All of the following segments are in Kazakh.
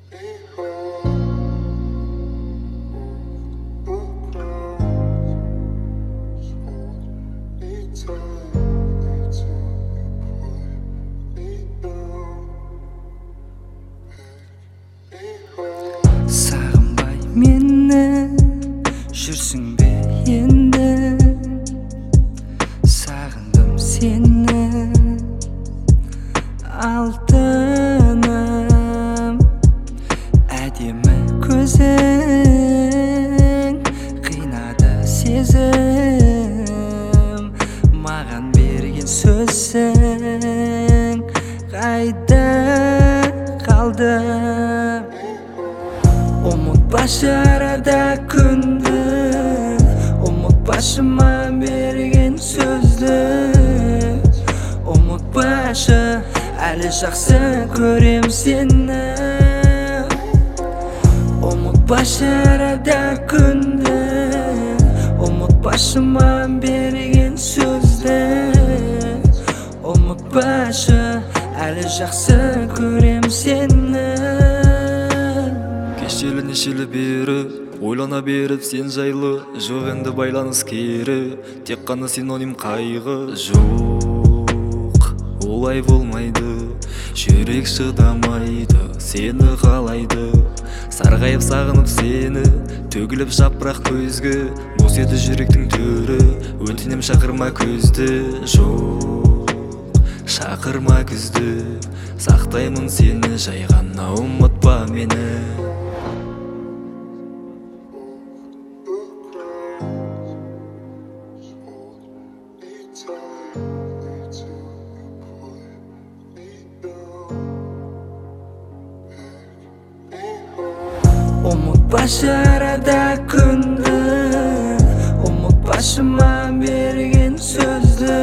Сағынбай мені жүрсің бе енді? Сағындым сені алтыным, әдемі көзің қинады сезім, маған берген сөзің қайда қалды? Ұмытпашы арада күнді, ұмытпашы маған берген сөзді. Ұмытпашы, әлі жақсы көрем сені. Ұмытпашы арада күнді, ұмытпашы маған берген сөзді. Ұмытпашы, әлі жақсы көрем сені. Кешелі нешелі бері ойлана беріп сен жайлы, жоқ енді байланыс кері, тек қана синоним қайғы. Жоқ, олай болмайды, жүрек шыдамайды, сені қалайды. Сарғайып сағынып сені, төгіліп жапырақ көзге, бос еді жүректің төрі, өтінем шақырма көзді. Жоқ, шақырма күзді, сақтаймын сені жай ғана, ұмытпа мені. Ұмытпашы арада күнді, ұмытпашы маған берген сөзді.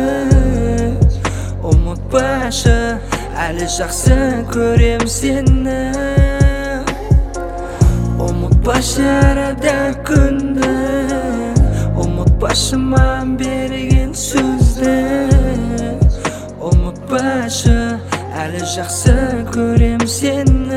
Ұмытпашы, әлі жақсы көрем сені. Ұмытпашы арада күнді, ұмытпашы маған берген сөзді. Ұмытпашы, әлі жақсы көрем сені.